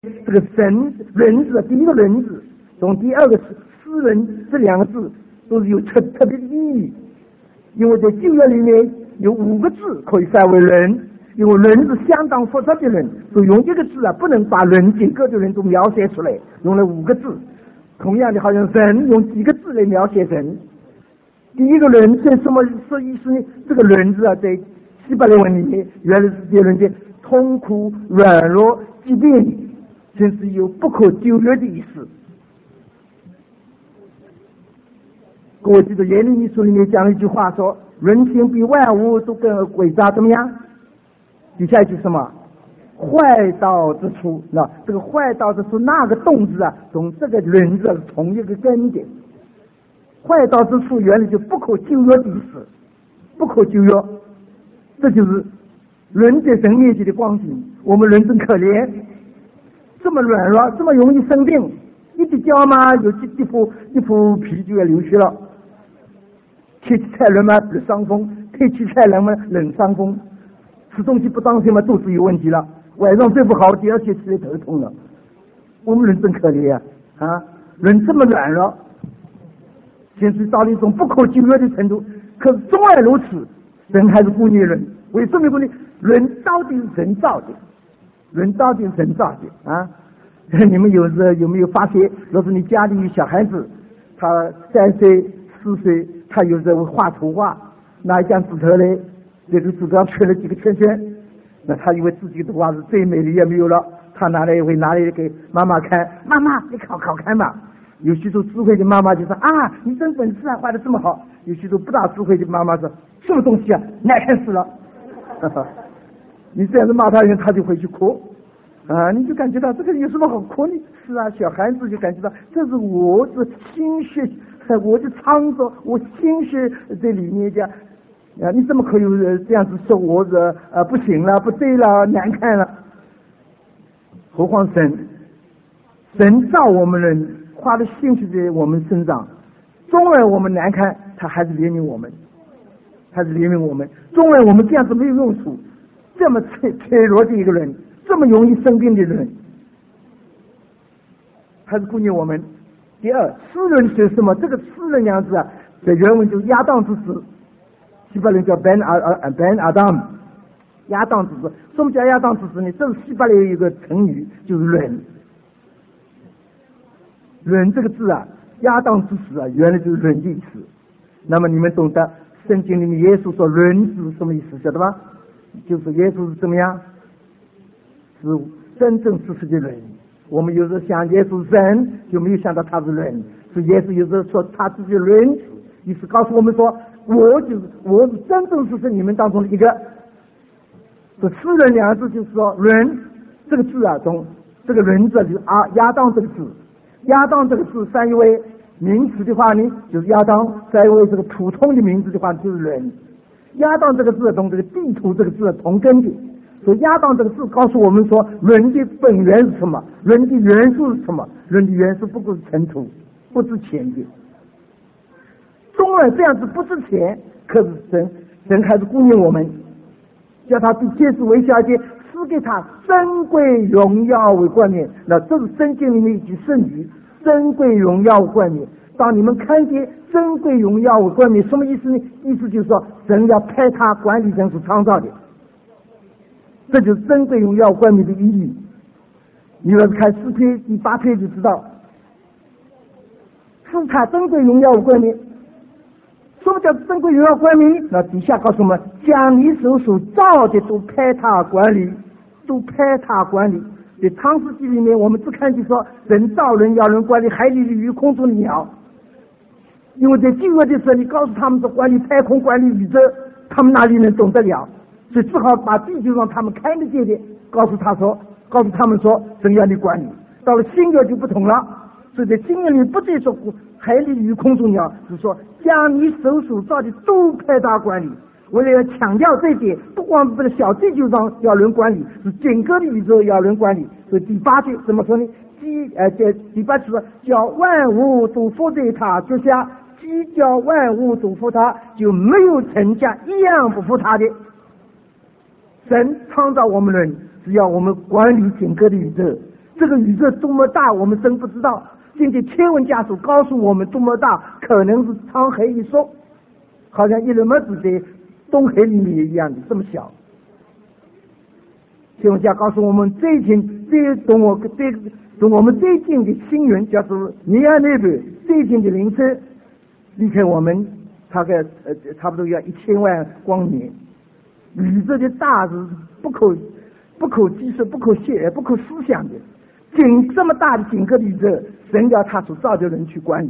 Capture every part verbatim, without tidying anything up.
这个神人字，第一个人字，从第二个诗人这两个字都是有特特别的意义，因为在旧约里面有五个字可以翻为人，因为人是相当复杂的人，所以用一个字啊不能把人整个的人都描写出来，用了五个字。同样的，好像人用几个字来描写人。第一个人是什么意思呢？这个人字啊，在希伯来文里面原来是别人的痛苦、软弱、疾病，真是有不可救药的意思。各位记得耶利米书里面讲了一句话说，人性比万物都更伟大，怎么样？底下一句什么？坏道之处，那这个坏道之处那个动字啊，从这个人字是同一个根的。坏道之处原来就不可救药的意思，不可救药，这就是人在神面前的光景。我们人真可怜，这么软弱，这么容易生病，一滴胶嘛，有几一副一副皮就要流血了。天气太冷嘛，热伤风；天气太冷嘛，冷伤风。吃东西不当心嘛，肚子有问题了。晚上睡不好，第二天起来头痛了。我们人真可怜啊！啊，人这么软弱，现在到了一种不可救药的程度。可是纵然如此，人还是顾念人。为什么顾念？人到底是神造的，人到底是神造的啊！你们有时有没有发现，若是你家里有小孩子，他三岁、四岁，他有时候画图画，拿一张纸头来，这个纸头上圈了几个圈圈。那他以为自己的画是最美的也没有了，他拿来会拿来给妈妈看，妈妈你考考看吧。有许多智慧的妈妈就说啊，你真本事啊，画的这么好。有许多不大智慧的妈妈说，什么东西啊，难看死了。你这样子骂他人，他就会去哭啊，你就感觉到这个有什么好哭呢？是啊，小孩子就感觉到这是我的心血，我的创作，我心血在里面的。啊！你怎么可以这样子说我是啊不行了，不对了，难看了？何况神，神造我们人，花了心血在我们身上，纵然我们难看，他还是怜悯我们，还是怜悯我们。纵然我们这样子没有用处，这么脆脆弱的一个人，这么容易生病的人，还是顾念我们。第二，诗人是什么？这个诗人两字啊，在原文就是亚当之子。希伯来叫 Ben 阿呃 Ben Adam， 亚当之子。什么叫亚当之子呢？这是希伯来一个成语，就是人。人这个字啊，亚当之子啊，原来就是人的意思。那么你们懂得圣经里面耶稣说人是什么意思，晓得吧？就是耶稣是怎么样？是真正实实的人。我们有时候想耶稣是人，就没有想到他是人。所以耶稣有时候说他自己人，意思告诉我们说。我就是我是真正是是你们当中的一个。这诗人两个字就是说人这个字啊，从这个人字就是啊亚当这个字，亚当这个字翻译为名词的话呢，就是亚当；翻译为这个普通的名字的话，就是人。亚当这个字同这个地图这个字同根的，所以亚当这个字告诉我们说，人的本源是什么？人的元素是什么？人的元素不过是尘土，不值钱的。纵然这样子不值钱，可是神神还是顾念我们，叫他比天使微小一些，赐给他珍贵荣耀为冠冕。那这是圣经里面一句圣语，珍贵荣耀为冠冕。当你们看见珍贵荣耀为冠冕，什么意思呢？意思就是说神要派他管理人所创造的，这就是珍贵荣耀冠冕的意义。你要是看诗篇第八篇就知道，赐他珍贵荣耀为冠冕。什么叫珍贵荣耀冠冕？那底下告诉我们，将你手所造的都派他管理，都派他管理。在创世纪里面，我们只看见说人造人要人管理海里的鱼、空中的鸟，因为在旧约的时候，你告诉他们说管理太空、管理宇宙，他们哪里能懂得了？所以只好把地球上他们看得见的告诉他说，告诉他们说，神要你管理。到了新约就不同了，所以在新约里不再说海里与空中鸟，是说将你手所造的都派他管理。为了要强调这一点，不光是这个小地球上要人管理，是整个的宇宙要人管理。所以第八句怎么说呢？第呃这第八句说，叫万物都伏在他脚下，既叫万物都服他，就没有成家一样不服他的。神创造我们人，是要我们管理整个的宇宙， 这个宇宙多么大，我们真不知道。今天天文家属告诉我们多么大，可能是沧海一粟，好像一粒麦子在东海里面一样的这么小。天文家告诉我们，最近最同我最同我们最近的星云叫做尼亚内部最近的凌晨离开我们大概呃差不多要一千万光年。宇宙的大是不可不可计算、不可想、不可思想的。整这么大的整个宇宙，神要他所造就人去管理。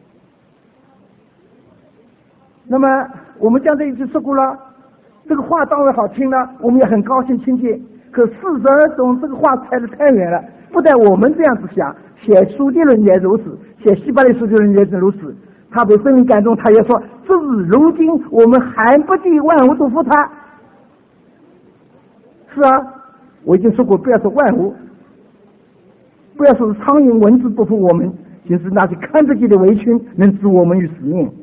那么我们刚才已经说过了，这个话当然好听了，我们也很高兴听见。可事实中这个话猜得太远了，不但我们这样子想，写书的人也如此，写希伯来书的人也是如此。他被圣灵感动，他也说：“至如今我们还不得万物都服他。”是啊，我已经说过，不要说万物，不要说是苍蝇蚊子不服我们，就是那些看不见的围裙能使我们于死命。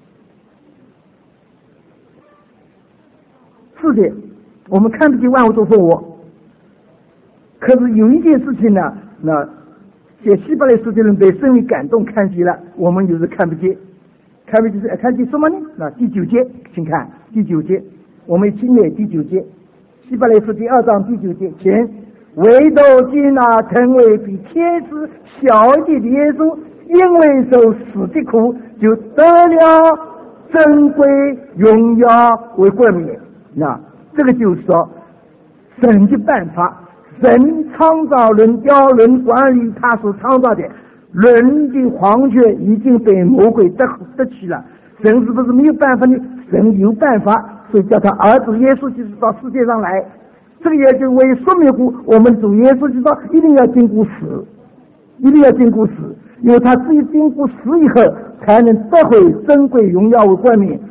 是的，我们看不见万物都服我。可是有一件事情呢，那写希伯来书的人被圣灵感动看见了，我们有时看不见。看不见是看见什么呢？那第九节，请看第九节，我们今年第九节，希伯来书第二章第九节前，唯独接纳成为比天使小一点的耶稣，因为受死的苦，就得了珍贵荣耀为冠冕。那这个就是说，神的办法，神创造人、雕人、管理他所创造的。人的皇权已经被魔鬼得得去了，神是不是没有办法呢？神有办法，所以叫他儿子耶稣基督到世界上来。这个也就为说明过，我们主耶稣基督一定要经过死，一定要经过死，因为他只有经过死以后，才能得回珍贵荣耀为冠冕。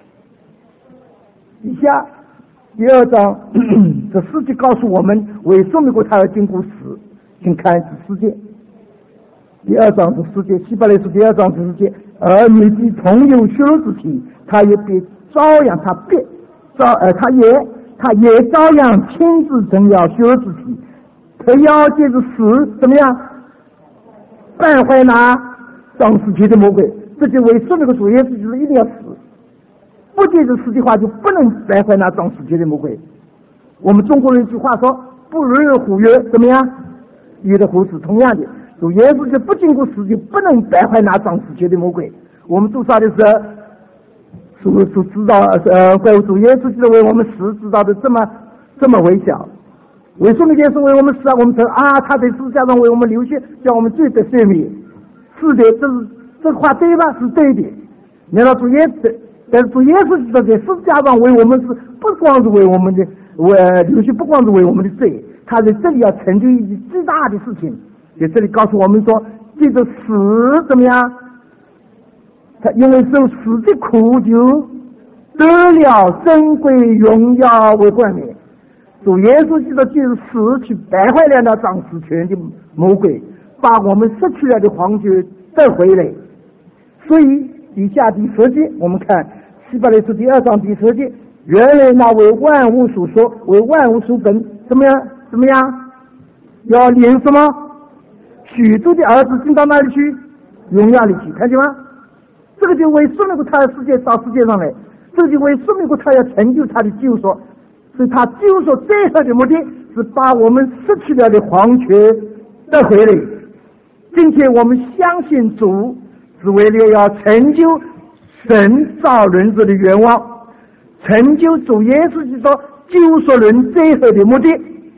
以下第二章这世界告诉我们，为说明过他要经过死，请看第四节。第二章是世界，希伯来书第二章是世界，而你的同有血肉之体，他也必照样，他必照呃，他也他也照样亲自成了血肉之体，他要借着死怎么样败坏那当死前的魔鬼。这就为说明个主耶稣就是一定要死，不借着死的话就不能败坏那当死前的魔鬼。我们中国人一句话说，不入人虎穴怎么样，有的虎子同样的。主耶稣就不经过死就不能败坏那张世界的魔鬼。我们做啥的时候，所所知道呃，怪主耶稣就为我们死知道的这么这么微小。为什么耶稣为我们死啊？我们说啊，他在十字架上为我们流血，叫我们罪得赦免。是的，这是这个话对吧？是对的。难道主耶稣？但是主耶稣知道在十字架上为我们是不光是为我们的为流血，不光是为我们的罪，他在这里要成就一件最大的事情。在这里告诉我们说，这个死怎么样？他因为受死的苦，就得了珍贵荣耀为冠冕。主耶稣基督就是死去败坏了那掌死权的魔鬼，把我们失去了的皇权得回来。所以底下第十节，我们看希伯来书第二章第十节，原来那为万物所说，为万物所本，怎么样？怎么样？要连什么？许多的儿子进到哪里去？荣耀里去，看见吗？这个就为说明过他的世界到世界上来，这个就为说明过他要成就他的救赎。所以他救赎最后的目的是把我们失去了的皇权得回来，并且我们相信主是为了要成就神造人子的愿望，成就主耶稣基督救赎人最后的目的。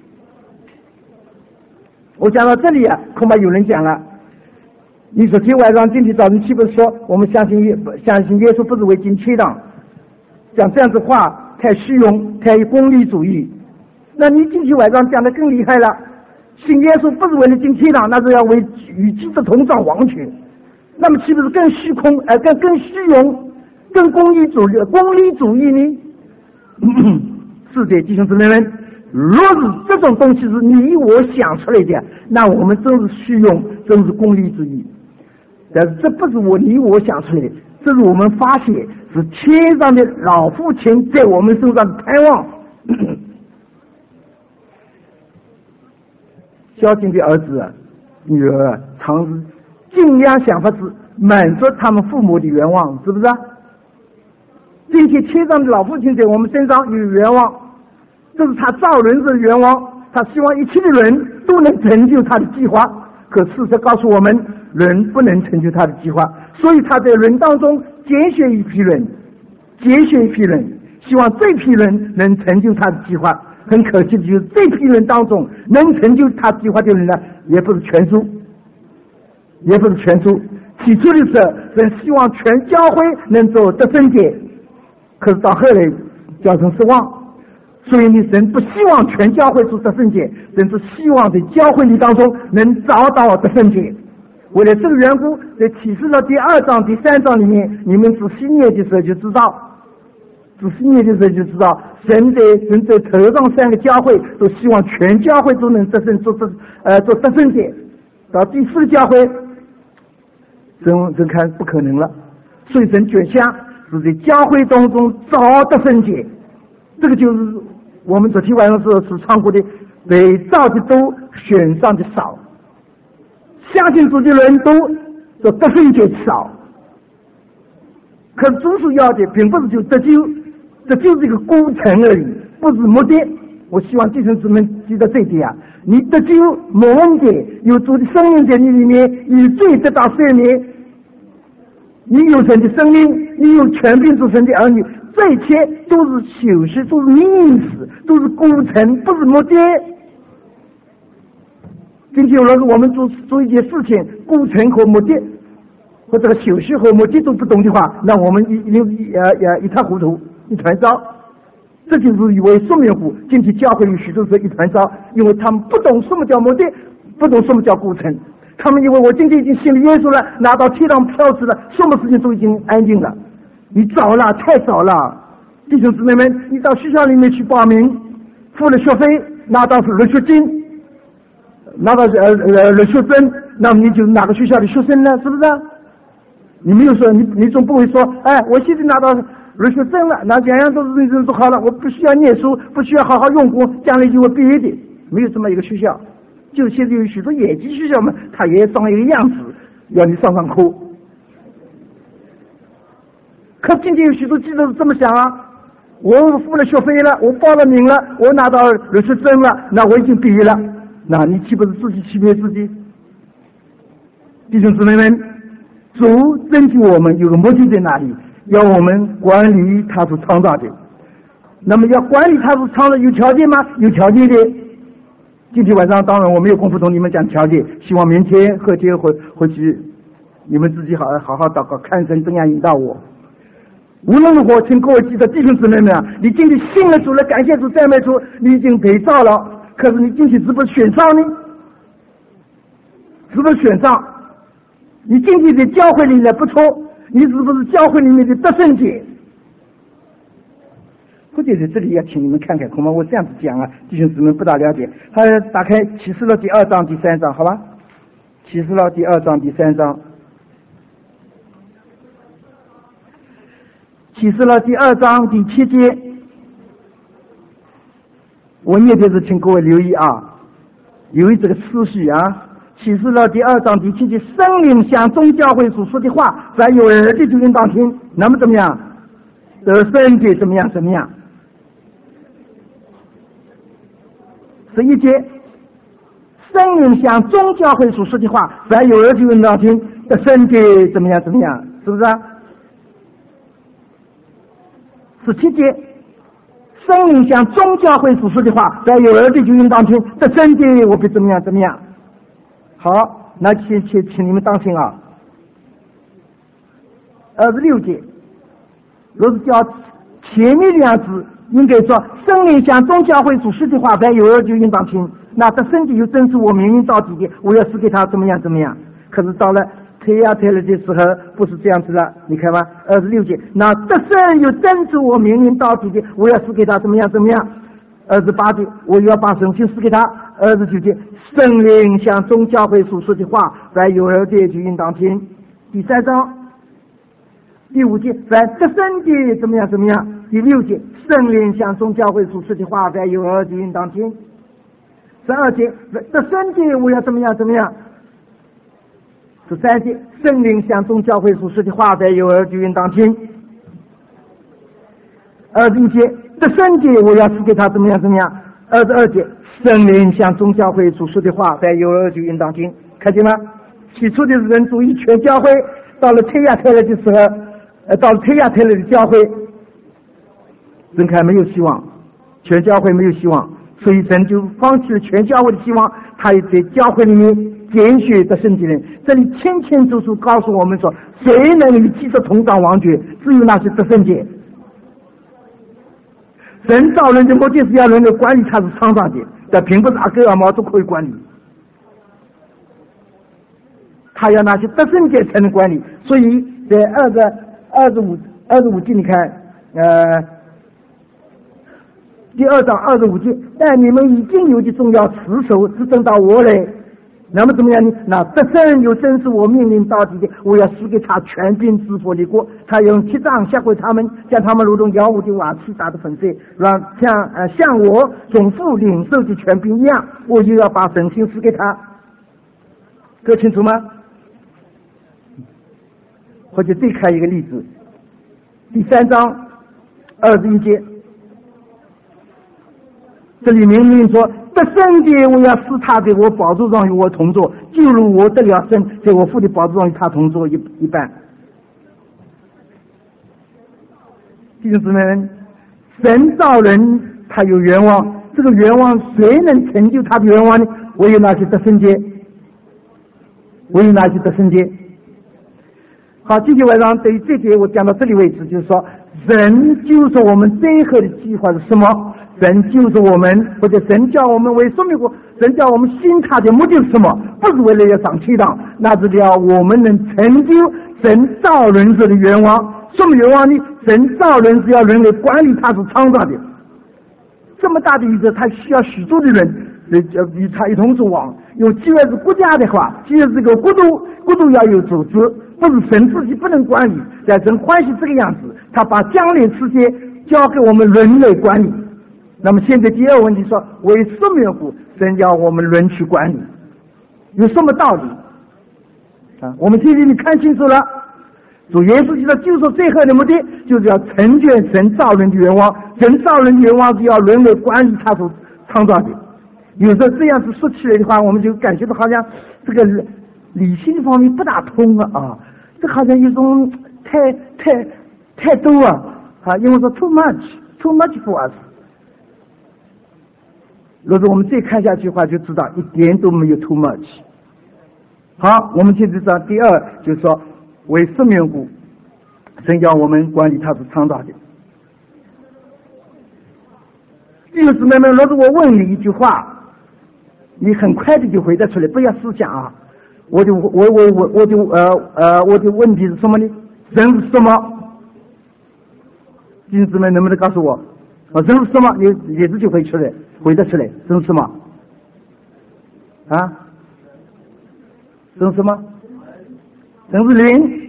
我讲到这里啊，恐怕有人讲了，你说今晚上今天早晨岂不是说我们相信耶相信耶稣不是为进天堂？讲这样子话太虚荣，太功利主义。那你今天晚上讲的更厉害了，信耶稣不是为了进天堂，那是要为与基督同掌王权。那么岂不是更虚空呃更更虚荣，更功利主义功利主义呢？是的，弟兄姊妹们，若是这种东西是你我想出来的，那我们真是虚荣，真是功利主义。但是这不是我你我想出来的，这是我们发现是天上的老父亲在我们身上的盼望。 孝敬的儿子、女儿，常是尽量想法子满足他们父母的愿望，是不是啊？并且天上的老父亲在我们身上有愿望，这是他造人时的愿望，他希望一切的人都能成就他的计划。可事实告诉我们，人不能成就他的计划，所以他在人当中拣选一批人，拣选一批人，希望这批人能成就他的计划。很可惜的就是这批人当中能成就他计划的人呢，也不是全数，也不是全数。起初的时候，人希望全教会能做得分解，可是到后来教成失望。所以你神不希望全教会做得分解，神是希望在教会里当中能找到得分解。为了这个缘故，在启示录第二章、第三章里面，你们仔细念的时候就知道，仔细念的时候就知道，神在神在头上三个教会都希望全教会都能得胜，做得呃做得分解。到第四个教会，神神看不可能了，所以神决下是在教会当中找得分解。这个就是我们昨天晚上时候是唱过的，被造的多，选上的少。相信主的人多，这得分解少。可是主所要的并不是就得救，这就是一个过程而已，不是目的。我希望弟兄姊妹记得这一点啊！你得救没问题，有主的生命在你里面，你罪得到赦免，你有神的生命，你有权柄做神的儿女，这一切都是修饰，都是意思，都是过程，不是目的。并且如果我们做做一件事情，过程和目的，或者修饰和目的都不懂的话，那我们一一呃呃一塌糊涂，一团糟。这就是以为说明乎今天教会有许多是一团糟，因为他们不懂什么叫目的，不懂什么叫过程。他们以为我今天已经信了耶稣了，拿到天堂票子了，什么事情都已经安静了。你早了，太早了，弟兄姊妹们，你到学校里面去报名，付了学费，拿到入学金，拿到呃呃入学证，那么你就是哪个学校的学生呢？是不是啊？你没有说，你你总不会说，哎，我现在拿到入学证了，那样样都是认真做好了，我不需要念书，不需要好好用功，将来就会毕业的。没有这么一个学校。就现在有许多野鸡学校嘛，他也装一个样子，要你上上课。可今天有许多记者是这么想啊，我付了学费了，我报了名了，我拿到入学证了，那我已经毕业了，那你岂不是自己欺骗自己？弟兄姊妹们，主征求我们有个目的在哪里？要我们管理他所创造的。那么要管理他所创造有条件吗？有条件的。今天晚上当然我没有功夫同你们讲条件，希望明天后天回回去你们自己好好好祷告，看神怎样引导我。无论如何，请各位记得弟兄姊妹们啊，你今天信了主了，感谢主赞美主，你已经被造了，可是你今天是不是选上呢？是不是选上？你今天在教会里面不错，你是不是教会里面的得胜者？估计在这里要请你们看看，恐怕我这样子讲啊，弟兄姊妹不大了解。他打开启示录第二章第三章，好吧？启示录第二章第三章，启示录第二章第七节，我念的是，请各位留意啊，留意这个次序啊。启示录第二章第七节，圣灵向众教会所说的话，凡有耳的就应当听。那么怎么样？得胜的怎么样？怎么样？十一节，圣灵向众教会所说的话，凡有耳就应当听。得胜的怎么样？怎么样？是不是啊？十七节，圣灵向众教会所说的话，凡有耳的就应当听。得胜的我必怎么样？怎么样？好，那请请请你们当心啊。二十六节，若是叫前面两字，应该说圣灵向众教会所说的话，凡有耳就应当听。那得胜的又真是我明明到底的，我要赐给他怎么样怎么样。可是到了推呀推了的时候，不是这样子了。你看吧，二十六节，那得胜又真是我明明到底的，我要赐给他怎么样怎么样。二十八节，我要把神性赐给他。二十九节，圣灵向众教会所说的话，凡有耳的就应当听。第三章第五节，凡得胜的怎么样怎么样。第六节，圣灵向众教会所说的话，凡有耳的应当听。 十二节，这三节我要怎么样怎么样？十三节，圣灵向众教会所说的话，在有耳就应当听。二十一节，这三节我要赐给他怎么样怎么样？二十二节，圣灵向众教会所说的话，在有耳就应当听。看见吗？起初的人主义全教会，到了推亚特来的时候，呃，到了推亚特来的教会，人看没有希望，全教会没有希望，所以神就放弃了全教会的希望，他也在教会里面拣选得胜的人。这里清清楚楚告诉我们说，谁能与基督同当王爵？只有那些得胜者。神造人的目的是要能够管理他是创造的，但并不是阿狗阿猫都可以管理，他要那些得胜者才能管理。所以在二十二十五二十五节，你看，呃，第二章二十五节，但你们已经有的重要持守，只等到我来。那么怎么样呢？那得胜有真是我命令到底的，我要赐给他权柄治国立国。他用七杖下跪他们，将他们如同妖物的瓦器打得粉碎，让像呃像我总负领受的权柄一样，我就要把神性赐给他。各清楚吗？或者再看一个例子，第三章二十一节，这里明明说，得胜的我要使他在我宝座上与我同坐，就如我得了胜，在我父的宝座上与他同坐一一般。弟兄姊妹们，神造人他有愿望，这个愿望谁能成就他的愿望呢？唯有那些得胜者，唯有那些得胜者。好，今天晚上对于这节我讲到这里为止，就是说，神救赎我们最后的计划是什么？神救赎我们，或者神叫我们为什么过？神叫我们信他的目的是什么？不是为了要上天堂，那是要我们能成就神造人时的愿望。什么愿望呢？神造人是要人类管理他是创造的，这么大的宇宙，他需要许多的人与他一同作王。有既然是国家的话，既然是个国度，国度要有组织，不是神自己不能管理。但神欢喜这个样子，他把将来世界交给我们人类管理。那么现在第二个问题说，为什么缘故神要我们人去管理？有什么道理啊？我们现在你看清楚了，主耶稣基督救赎最后的目的，就是要成全神造人的愿望。神造人的愿望是要人类管理他所创造的。有时候这样子说起来的话，我们就感觉到好像这个理性方面不大通了啊，这好像一种太太太多啊啊，因为说 too much too much for us。如果我们再看下去的话，就知道一点都没有 too much。好，我们接着讲第二，就是说为什么缘故神要我们管理他是创造的。弟兄姊妹们，如果我问你一句话，你很快的就回答出来，不要思想啊。我就我我我我就呃呃我的问题是什么呢？人是什么？弟兄姊妹能不能告诉我？啊，人是什么？你也是就会出来回答出来，人是什么？啊？人是什么？人是灵。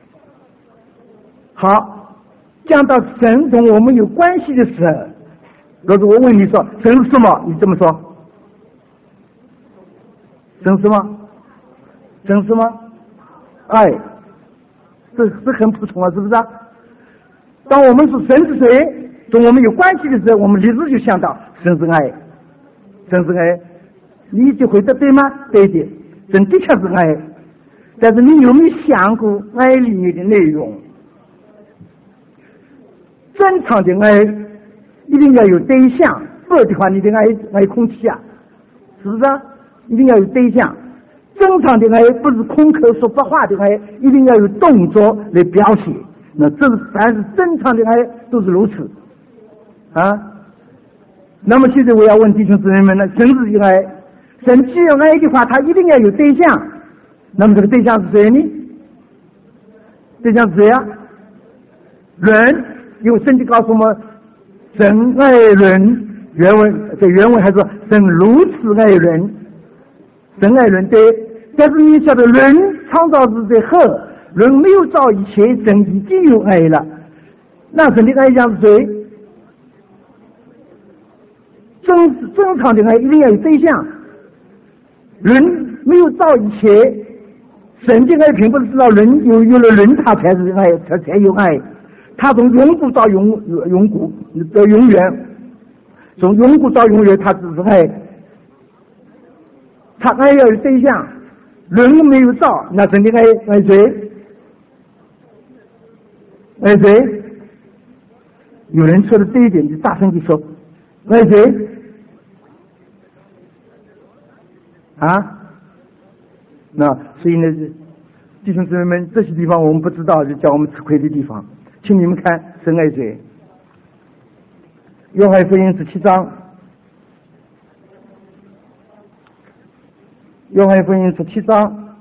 好，讲到神同我们有关系的时候，如果我问你说神是什么，你这么说？神是什么？神是什么？爱。这这很普通啊，是不是啊？当我们说神是谁，跟我们有关系的时候，我们立时就想到神是爱，神是爱。你就回答对吗？对的，神的确是爱。但是你有没有想过爱里面的内容？正常的爱一定要有对象，不然的话你的爱爱空气啊，是不是啊？一定要有对象。正常的爱不是空口说白话的爱，一定要有动作来表现。那这是凡是正常的爱都是如此啊。那么现在我要问弟兄姊妹们呢，神是爱，神既有爱的话，他一定要有对象。那么这个对象是谁呢？对象是谁啊？人，因为圣经告诉我们，神爱人，原文在原文还说神如此爱人，神爱人对。但是你晓得，人创造之在后，人没有造以前，神已经有爱了。那神的爱将是谁？ 正正常的爱一定要有对象。人没有造以前，神的爱并不是知道人有有了人他才是爱，他才有爱。他从永古到永永古到永远，从永古到永远，他只是爱。他爱要有对象，人没有造，那神的爱爱谁？爱谁？有人说的对一点，就大声地说，爱谁？啊？那所以呢，弟兄姊妹们，这些地方我们不知道，就叫我们吃亏的地方。请你们看，神爱谁？约翰福音十七章，约翰福音十七章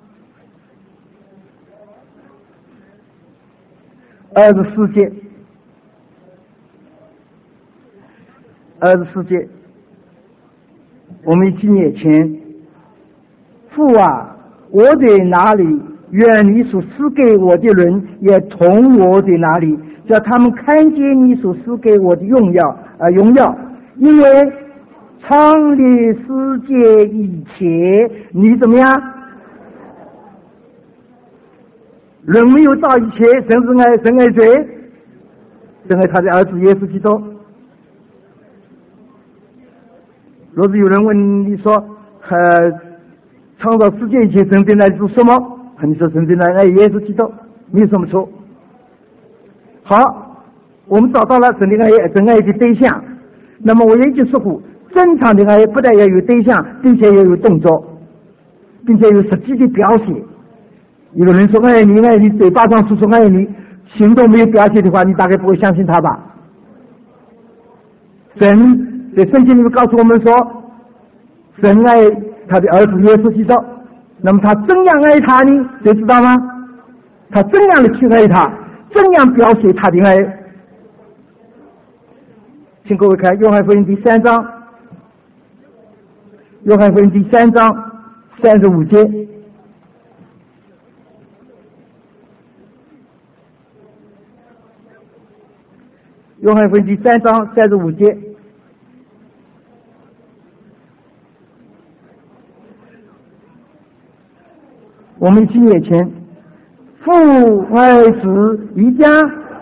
二十四节，二十四节，我们一起念前。父啊，我在哪里？愿你所赐给我的人也同我在哪里，叫他们看见你所赐给我的荣耀啊荣耀。因为创立世界以前，你怎么样？人没有造以前，神是爱神爱谁？神爱他的儿子耶稣基督。若是有人问你说，呃，创造世界以前，神在那里做什么？你说神在那里爱耶稣基督，没有什么错。好，我们找到了神的爱，神爱的对象。那么我也就说过，正常的爱不但要有对象，并且要有动作，并且有实际的表现。有的人说爱你，爱你，嘴巴上说说爱你，行动没有表现的话，你大概不会相信他吧？神在圣经里面告诉我们说，神爱他的儿子耶稣基督。那么他怎样爱他呢？谁知道吗？他怎样的去爱他，怎样表现他的爱？请各位看约翰福音第三章，约翰福音第三章三十五节。约翰福音第三章三十五节。我们一起念前。父爱子一家，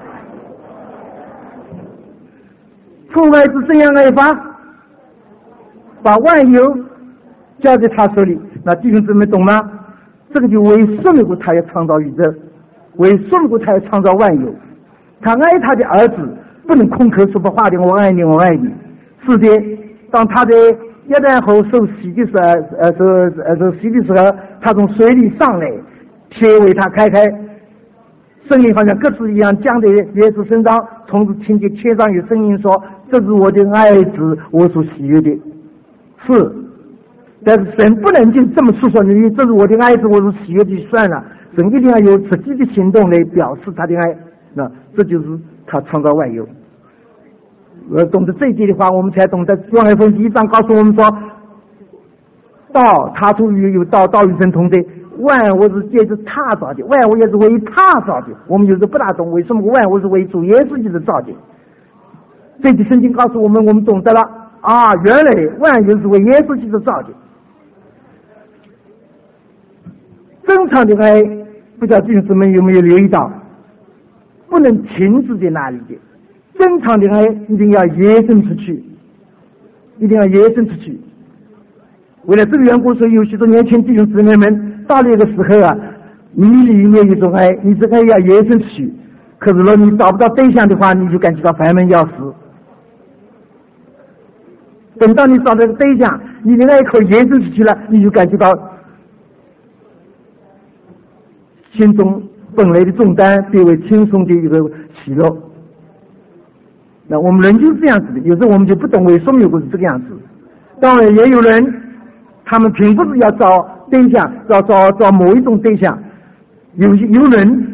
父爱子怎样爱法？把万有交在他手里。那弟兄姊妹懂吗？这个就为说明过他要创造宇宙，为说明过他要创造万有。他爱他的儿子，不能空口说不话的我爱你我爱你。是的，当他的约旦河受洗的时候，呃，受呃受洗的时候，他从水里上来，天为他开开，声音好像鸽子一样降在耶稣身上，同时听见天上有声音说：“这是我的爱子，我所喜悦的。”是，但是神不能就这么诉说你，这是我的爱子，我所喜悦的算了。神一定要有实际的行动来表示他的爱，那这就是他创造万有。呃，懂得这一点的话，我们才懂得约翰福音第一章告诉我们说，道他出于有道，道与神同在，万物是借着他造的，万物也是为他造的。我们有时不大懂为什么万物是为主耶稣基督造的。这句圣经告诉我们，我们懂得了啊，原来万物是为耶稣基督造的。正常的爱，不知道弟兄姊妹有没有留意到，不能停止在那里的。正常的爱一定要延伸出去，一定要延伸出去。为了这个缘故，所以有许多年轻弟兄姊妹们到了一个时候啊，你里面有一种爱，你这个爱要延伸出去。可是如果你找不到对象的话，你就感觉到烦闷要死。等到你找到一个对象，你的那一口延伸出去了，你就感觉到心中本来的重担变为轻松的一个喜乐。那我们人就是这样子的，有时候我们就不懂为什么有个是这个样子。当然也有人，他们并不是要找对象，要找找某一种对象。有些有人，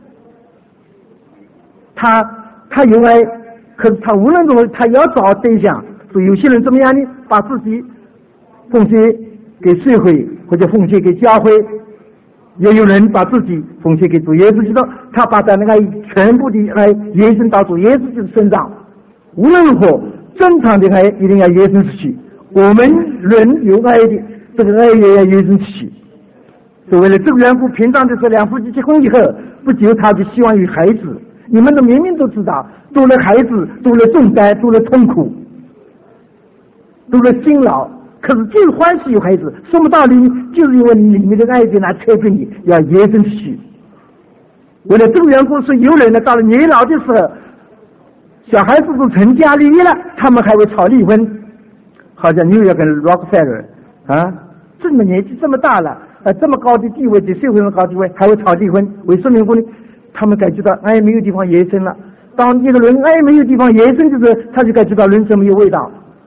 他他有爱，可是他无论如何他要找对象。所以有些人怎么样呢？把自己奉献给社会，或者奉献给教会。也有人把自己奉献给主耶稣基督，他把他那个全部的爱延伸到主耶稣基督身上。无论如何， 正常的爱一定要延伸出去，我们人有爱的这个爱也要延伸出去。所为了这个缘故，平常的时候两夫妻结婚以后，不久他就希望有孩子。你们都明明都知道，多了孩子多了重担，多了痛苦，多了辛劳，可是就是欢喜有孩子。什么道理？就是因为你你的爱在那推着你要延伸出去。为了这个缘故，是有人呢到了年老的时候，小孩子都成家立业了，他们还会吵离婚。好像纽约跟 Rockefeller 啊，这么年纪这么大了，呃，这么高的地位，在社会上高地位，还会吵离婚。为什么呢？他们感觉到爱没有地方延伸了。当一个人爱没有地方延伸的时候，他就感觉到人生没有味道。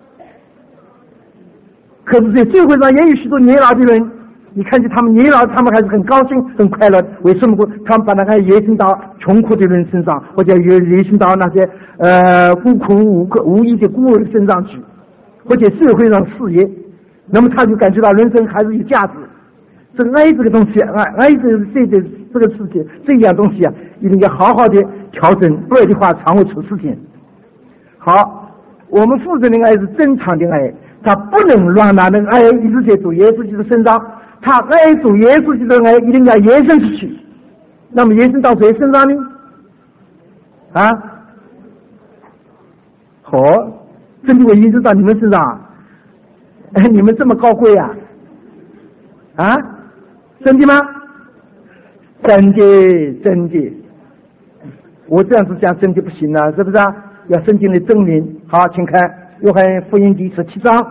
可是在社会上也有许多年老的人，你看见他们年老，他们还是很高兴很快乐。为什么？他们把那个延伸到穷苦的人身上，或者延伸到那些呃孤苦无无依的孤儿身上去，或者社会上事业，那么他就感觉到人生还是有价值。这个爱这个东西，爱爱这个这个这个世界这样东西啊，一定要好好的调整，不然的话常会出事情。好，我们父亲的爱是正常的爱，他不能让那个爱一直在主耶稣基督身上，他爱主耶稣基督的爱一定要延伸出去。那么延伸到谁身上呢？啊？好，真的会延伸到你们身上？哎，你们这么高贵啊？啊？真的吗？真的，真的。我这样子讲真的不行啊，是不是啊？要圣经的证明。好，请看约翰福音第十七章。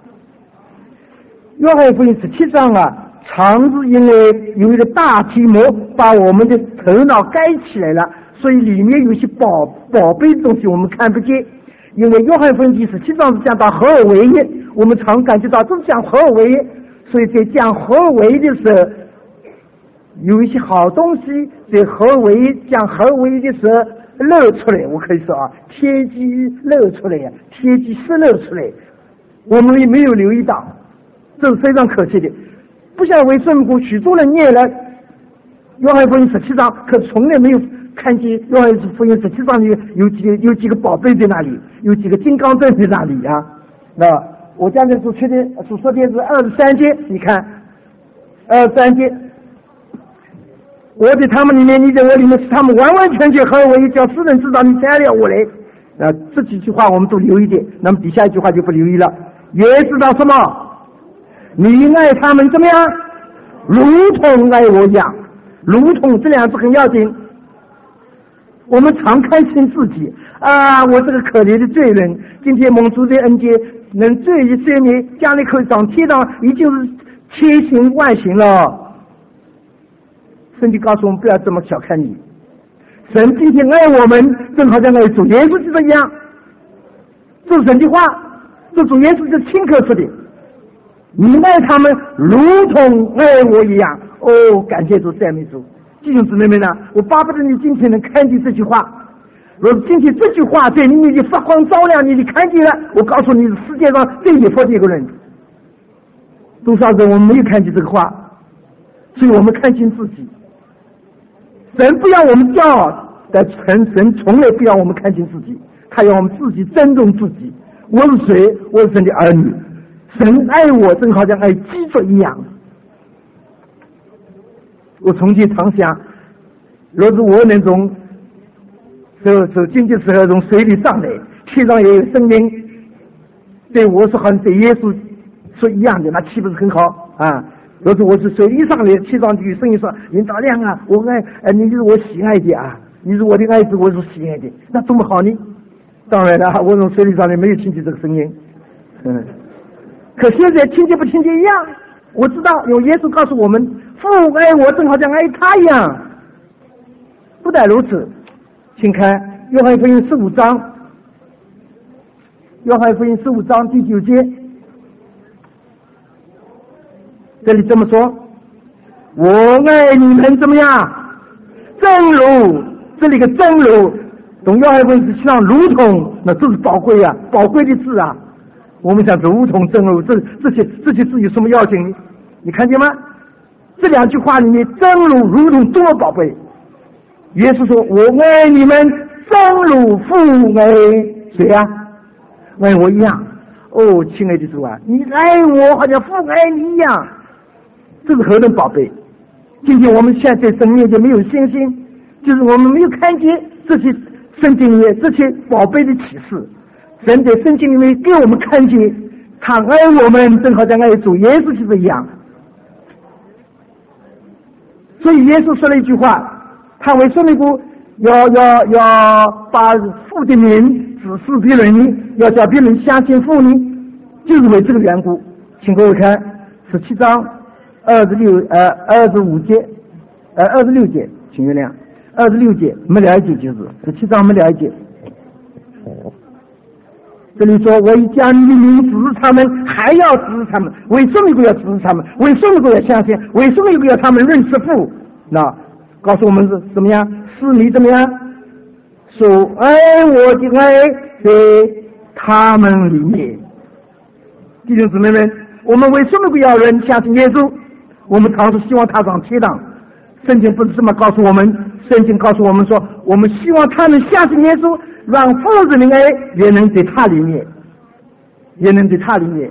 约翰福音十七章啊，常是因为有一个大题目把我们的头脑盖起来了，所以里面有些宝宝贝的东西我们看不见。因为约翰福音第十七章是讲到合而为一，我们常感觉到这是讲合而为一，所以在讲合而为一的时候，有一些好东西在合而为一讲合而为一的时候露出来。我可以说啊，天机露出来呀，天机失露出来，我们也没有留意到，这是非常可惜的。不像为什么许多人念了约翰福音十七章，可从来没有看见约翰福音十七章里有几个有几个宝贝在那里，有几个金刚钻在那里啊。那我刚才所说的所说的是二十三节，你看二十三节，我在他们里面，你在我里面，使他们完完全全合而为一，叫世人知道你拆了我来。那这几句话我们都留意点，那么底下一句话就不留意了。也知道什么？你爱他们怎么样？如同爱我一样。如同这两字很要紧。我们常看清自己啊，我这个可怜的罪人，今天蒙主的恩典，能罪于赦免，将来可以上天堂，已经是千行万行了。圣经告诉我们不要这么小看你，神今天爱我们，正好像爱主耶稣基督一样。这是神的话，这主耶稣是亲口说的。你爱他们如同爱我一样。哦，感谢主，赞美主。弟兄姊妹们呢，我巴不得你今天能看见这句话。如果今天这句话在你面前发光照亮你，你看见了，我告诉你，是世界上最幸福的一个人。多少人我们没有看见这个话，所以我们看清自己。神不要我们骄傲，但神神从来不要我们看清自己，他要我们自己尊重自己。我是谁？我是神的儿女。神爱我，正好像爱基督一样。我从前常想，若是我能从走走进的时候从水里上来，天上也有生命，对我是好像对耶稣是一样的，那岂不是很好啊？若是我是水里上来，天上就有声音说：“林大亮啊，我爱，呃，你是我喜爱的啊，你是我的爱子，我是喜爱的。”那多么好呢？当然了，我从水里上来没有听见这个声音，嗯，可现在听见不听见一样。我知道有耶稣告诉我们，父爱我正好像爱他一样。不但如此，请看约翰福音十五章，约翰福音十五章第九节，这里这么说：我爱你们怎么样？正如，这里个正如，从约翰福音十七章如同，那这是宝贵啊，宝贵的字啊。我们想如同正如，这这些这些字有什么要紧？你看见吗？这两句话里面，正如如同多么宝贝。耶稣说：“我爱你们，正如父爱谁呀、啊？ 爱我一样。哦，亲爱的主啊，你爱我好像父爱你一样，这是何等宝贝！今天我们现在在神面前没有信心，就是我们没有看见这些圣经里面这些宝贝的启示。神在圣经里面给我们看见，他爱我们正好像爱主耶稣基督一样。所以耶稣说了一句话，他为什么不要要要把父的名指示别人，要叫别人相信父呢？就是为这个缘故。请各位看十七章二十六呃二十五节呃二十六节，请原谅二十六节没了解，就是十七章没了解。这里说，我已将你的名指示他们，还要指示他们。为什么要指示他们？为什么要相信？为什么要他们认识父？那告诉我们是怎么样？是你怎么样？说爱我的爱在他们里面。弟兄姊妹们，我们为什么不要人相信耶稣？我们常是希望他上天堂。圣经不是这么告诉我们，圣经告诉我们说，我们希望他们相信耶稣，让父子的爱也能在他里面，也能在他里面。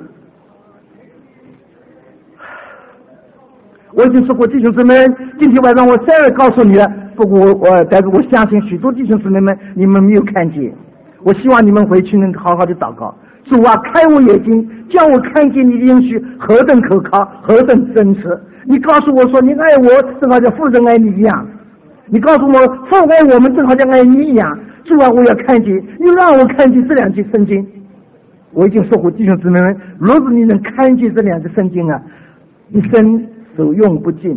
我已经说过，弟兄姊妹们，今天晚上我再告诉你了，不过我我但是我相信许多弟兄姊妹们你们没有看见。我希望你们回去能好好的祷告，主啊，开我眼睛，叫我看见你的应许何等可靠，何等真实。你告诉我说你爱我正好像父人爱你一样，你告诉我父爱我们正好像爱你一样。主啊，我要看见，你让我看见这两句圣经。我已经说过，弟兄姊妹们，若是你能看见这两句圣经啊，一生受用不尽，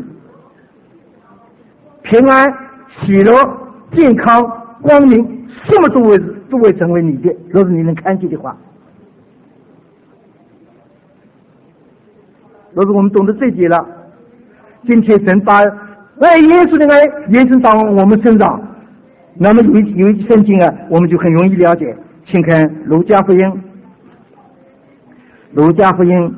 平安、喜乐、健康、光明，什么都会都会成为你的。若是你能看见的话，若是我们懂得这节了，今天神把爱耶稣的爱延伸到我们身上，那么有一有一圣经啊，我们就很容易了解。请看路加福音，路加福音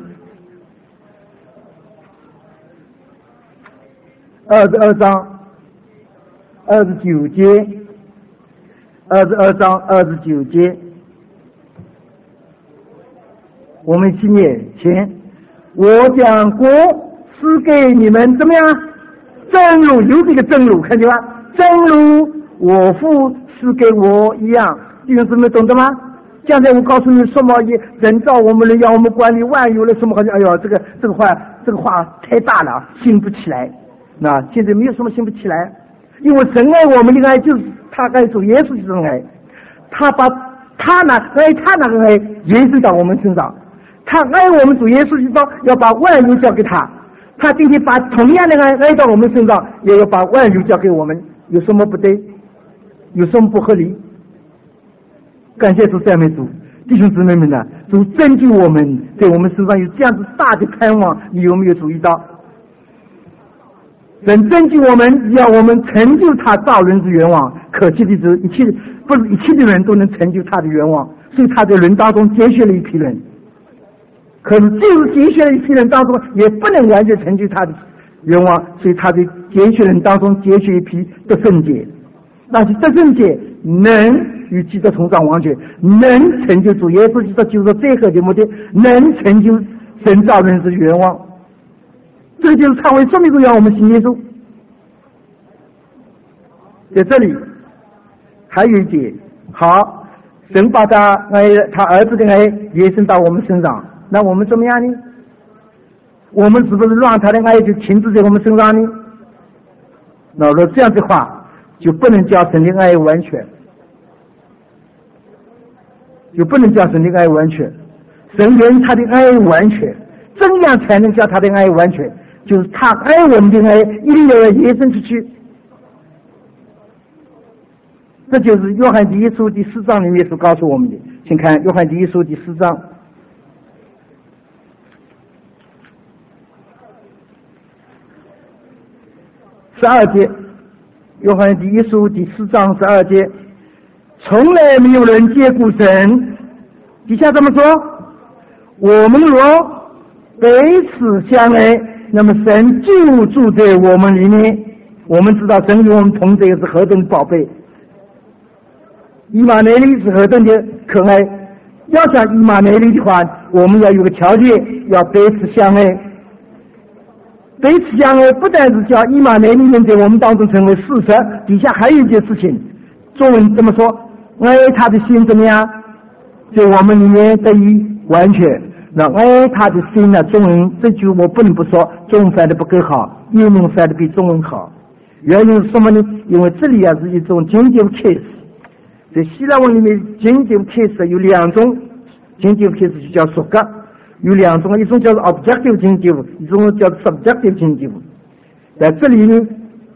二十二章二十九节，二十二章二十九节，我们一起念。前，我将国赐给你们，怎么样？正如有这个正如，看见吗？正如我父赐给我一样。弟兄姊妹懂得吗？将来我告诉你什么人造我们人，要我们管理万有了什么，好像哎呦，这个这个话这个话太大了，信不起来。那现在没有什么信不起来，因为神爱我们的爱就是他爱主耶稣这种爱，他把他那爱他那个爱延伸到我们身上，他爱我们主耶稣知道要把万有交给他，他今天把同样的爱爱到我们身上，也要把万有交给我们，有什么不对？有什么不合理？感谢主，赞美主。弟兄姊妹们呢，主拯救我们，在我们身上有这样子大的盼望，你有没有注意到？神拯救我们，要我们成就他造人之愿望。可惜的是，一切不是一切的人都能成就他的愿望，所以他在人当中拣选了一批人。可是就是拣选了一批人当中，也不能完全成就他的愿望，所以他在拣选人当中拣选一批得圣洁。那些得圣洁能与基督同上王权，能成就主耶稣基督就是最后的目的，能成就神造人之愿望。这就是他为什么要我们信耶稣。在这里还有一点，好，神把他爱他儿子的爱延伸到我们身上，那我们怎么样呢？我们是不是让他的爱就停止在我们身上呢？那如果这样的话，就不能叫神的爱完全，就不能叫神的爱完全。神愿他的爱完全，怎样才能叫他的爱完全？就是他爱我们的爱一定要延伸出去。这就是约翰第一书第四章里面所告诉我们的。请看约翰第一书第四章十二节，约翰第一书第四章十二节，从来没有人见过神。底下这么说，我们若彼此相爱，那么神就住在我们里面。我们知道神与我们同在是何等宝贝，以马内利是何等的可爱， 要想以马内利的话，我们要有个条件，要彼此相爱。彼此相爱不但是叫以马内利人在我们当中成为事实，底下还有一件事情，中文这么说，爱他的心怎么样，在我们里面得以完全。那爱他的心呢，中文这句我不能不说，中文翻的不够好，英文翻的比中文好。原因是什么呢？因为这里啊是一种经济 case， 在希腊文里面经济 case 有两种，经济 case 就叫属格，有两种，一种叫做 objective 经济，一种叫 subjective 经济。在这里呢，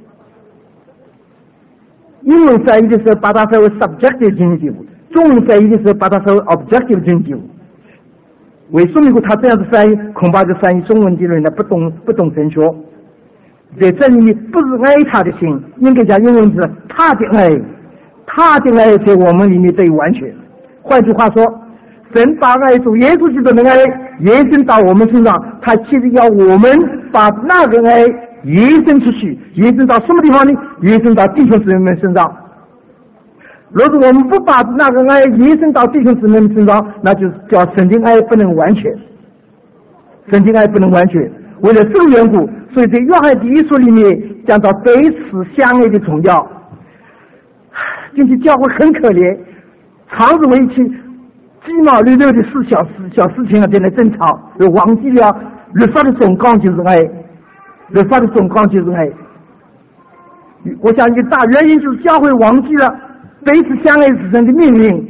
英文翻译的时候把它翻为 subjective 经济，中文翻译的时候把它翻为 objective 经济。为什么他这样子翻译？恐怕就翻译中文的人呢不懂不懂神学。在这里面不是爱他的心，应该讲英文是他的爱，他的爱在我们里面得以完全。换句话说，神把爱主耶稣基督的爱延伸到我们身上，他其实要我们把那个爱延伸出去，延伸到什么地方呢？延伸到弟兄姊妹们身上。如果我们不把那个爱延伸到弟兄姊妹们身上，那就叫神的爱不能完全，神的爱不能完全。为了这个缘故，所以在约翰第一书里面讲到彼此相爱的重要。今天教会很可怜，常是为一起鸡毛溜溜的事小事小事情啊在那争吵，忘记了律法的总纲就是爱，律法的总纲就是爱。我想一个大原因就是教会忘记了彼此相爱是神的命令，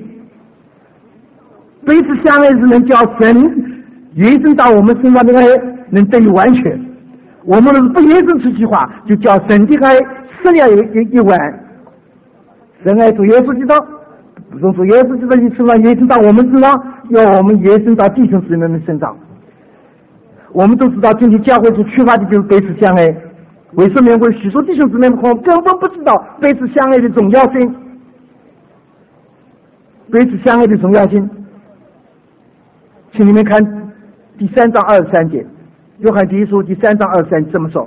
彼此相爱是能叫神延伸到我们身上的爱能得以完全。我们如果不延伸出去的话，就叫神的爱失了一一碗。神爱主耶稣基督，从主耶稣基督的身上延伸到我们身上，要我们延伸到弟兄姊妹们身上。我们都知道今天教会所缺乏的就是彼此相爱。为什么？因为许多弟兄姊妹们根本不知道彼此相爱的重要性，彼此相爱的重要性。请你们看第三章二十三节，约翰第一书第三章二十三节这么说。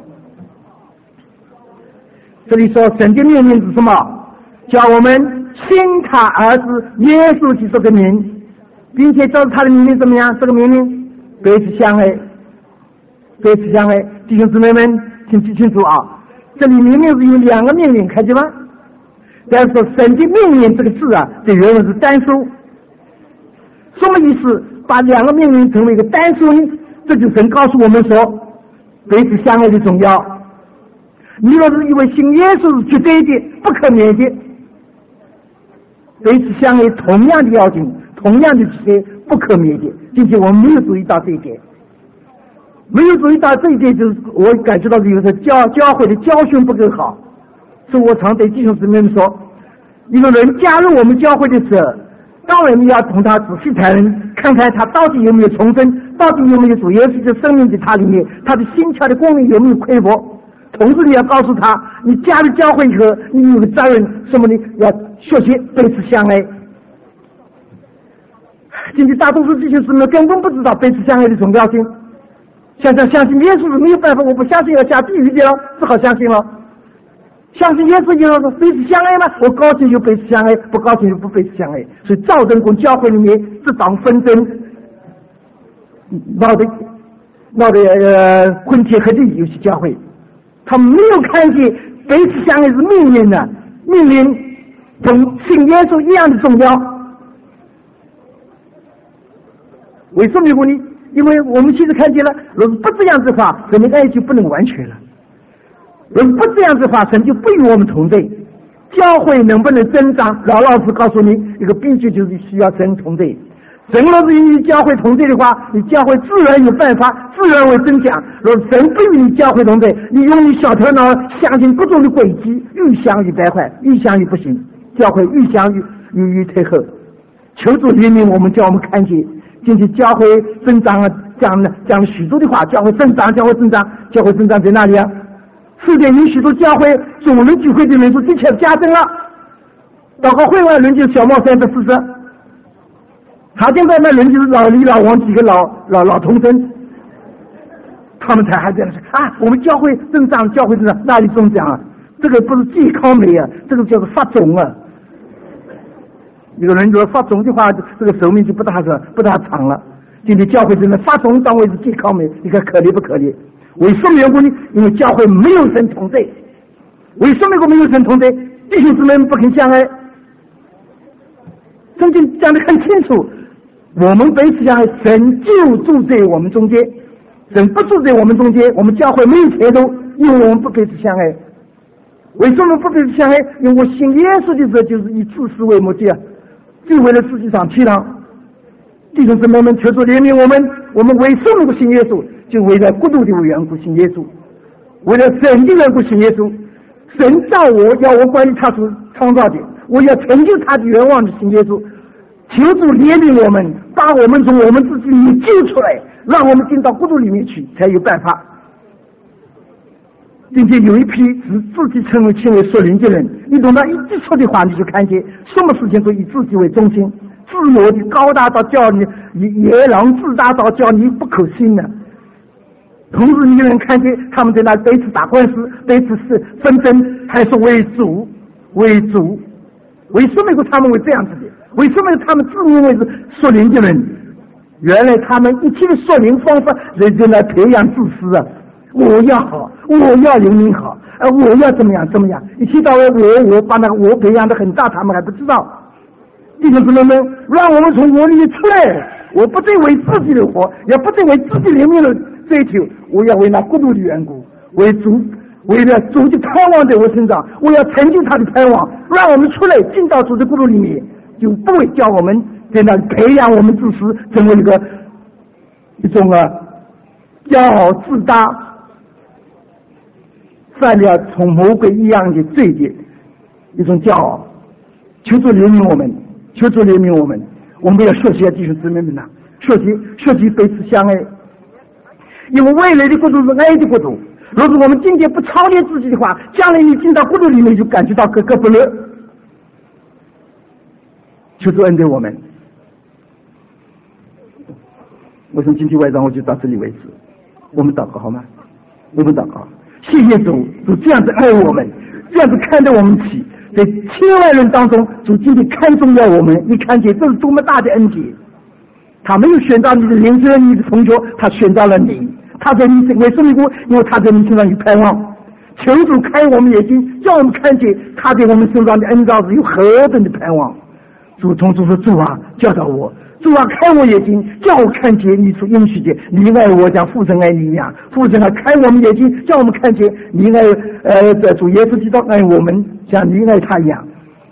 这里说神的命令是什么？叫我们信他儿子耶稣基督的名，并且照着他的命令怎么样？这个命令彼此相爱，彼此相爱。弟兄姊妹们请记清楚啊，这里明明是有两个命令，看见吗？但是说神的命令这个字啊，这原文是单数。什么意思？把两个命令成为一个单数呢？这就神告诉我们说彼此相爱的重要。你若是以为信耶稣是绝对的不可免的，彼此相爱同样的要紧，同样的是不可免的。今天我们没有注意到这一点，没有注意到这一点，就是我感觉到有时候教教会的教训不够好。所以我常对弟兄姊妹们说，一个人加入我们教会的时候，当然你要同他仔细谈论，看看他到底有没有重生，到底有没有主耶稣的生命在他里面，他的心窍的功能有没有恢复。同时你要告诉他，你加入教会以后，你有个责任什么呢？要学习彼此相爱。今天大多数弟兄姊妹根本不知道彼此相爱的重要性，想想相信耶稣是没有办法，我不相信要下地狱的了，只好相信了。相信耶稣以后彼此相爱吗？我高兴就彼此相爱，不高兴就不彼此相爱。所以造成过教会里面这场纷争，闹得闹得呃昏天黑地。有些教会他们没有看见彼此相爱是命令的，命令同信耶稣一样的重要。为什么呢？因为我们其实看见了，如果不这样子的话，神的爱就不能完全了。如果不这样子的话，神就不与我们同在。教会能不能增长？老老实告诉你，一个秘诀就是需要神同在。神若是与你教会同在的话，你教会自然有办法，自然会增强。若神不与你教会同在，你用你小头脑相信各种的诡计，愈想愈败坏，愈想愈不行，教会愈想愈愈愈退后。求主怜悯我们，叫我们看见今天教会增长啊，讲了讲了许多的话，教会增长，教会增长，教会增长在哪里啊？是的，有许多教会总人聚会的人数的确加增了，祷告会外人就小冒三百四十，查经班那人就是老李老王几个老老老同生，他们才还在说啊，我们教会增长，教会增长，哪里增长啊？这个不是健康美啊，这个叫做发肿啊。 一个人如果发肿的话，这个寿命就不大个不大长了。今天教会真的发肿当为是健康没，你看可怜不可怜？为什么缘故呢？因为教会没有神同在。为什么没有神同在？弟兄姊妹不肯相爱。圣经讲得很清楚，我们彼此相爱，神就住在我们中间。神不住在我们中间，我们教会没有前途，因为我们不彼此相爱。为什么不彼此相爱？因为我信耶稣的时候就是以自私为目的啊，就为了自己上天堂。弟兄姊妹们，求主怜悯我们，我们为什么能够信耶稣？就为了国度的缘故信耶稣，为了神的缘故信耶稣。神造我要我管理他所创造的，我要成就他的愿望的信耶稣。求主怜悯我们，把我们从我们自己里面救出来，让我们进到国度里面去，才有办法。并且有一批自自己称为称为属灵的人，你懂得一接触的话，你就看见什么事情都以自己为中心，自我的高大到叫你野狼自大到叫你不可信的。同时你能看见他们在那彼此打官司，彼此是纷争，还是为主为主。为什么有他们会这样子的？为什么他们自认为是属灵的人？原来他们一切的属灵方法人在那培养自私啊！我要好，我要灵命好，呃，我要怎么样怎么样？一提到我，我把那个我培养的很大，他们还不知道。弟兄姊妹们，让我们从我里面出来！我不再为自己的活，也不再为自己灵命的追求，我要为那国度的缘故，为主，为了主的盼望在我身上，我要成就他的盼望，让我们出来进到主的国度里面，就不会叫我们在那培养我们自私，成为一个一种啊骄傲自大，犯了同魔鬼一样的罪的一种骄傲。求主怜悯我们，求主怜悯我们，我们要学习弟兄姊妹们呐，学习学习彼此相爱，因为未来的国度是爱的国度。如果我们今天不操练自己的话，将来你进到国度里面就感觉到格格不入。求主恩待我们。我从今天晚上我就到这里为止，我们祷告好吗？我们祷告，谢谢主，主这样子爱我们，这样子看待我们起，在千万人当中，主今天看重要我们，你看见这是多么大的恩典。他没有选到你的灵生，你的同学，他选到了你。他在你为什么？因为他在你身上有盼望。求主开我们眼睛，叫我们看见他在我们身上的恩召是有何等的盼望。主从主说：“主啊，教导我，主啊，开我眼睛，叫我看见你所应许的，你爱我像父神爱你一样。父神啊，开我们眼睛，叫我们看见你爱呃主耶稣基督爱我们，像你爱他一样。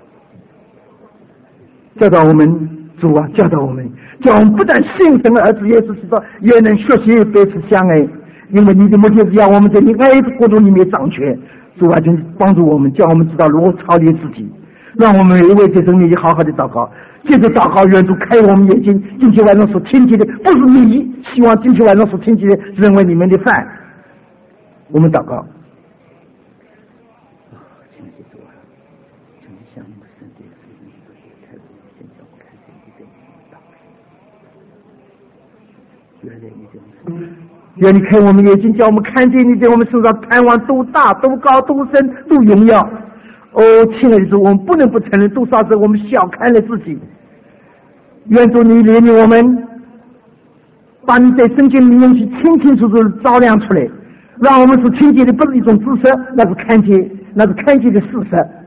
教导我们。”主啊，教导我们，叫我们不但信神的儿子耶稣基督，也能学习彼此相爱。因为你的目的是要我们在你爱的国度里面掌权。主啊，请帮助我们，叫我们知道如何操练自己，让我们每一位在生命里好好的祷告。接着祷告，愿主开我们眼睛，今天晚上所听见的不是你，希望今天晚上所听见的认为你们的饭。我们祷告。愿你开我们眼睛，叫我们看见你在我们身上盼望多大多高多深多荣耀。哦，亲爱的主，我们不能不承认多少次我们小看了自己。愿主你怜悯我们，把你在圣经里面去清清楚楚的照亮出来，让我们所听见的不是一种知识，那是看见，那是看见的事实。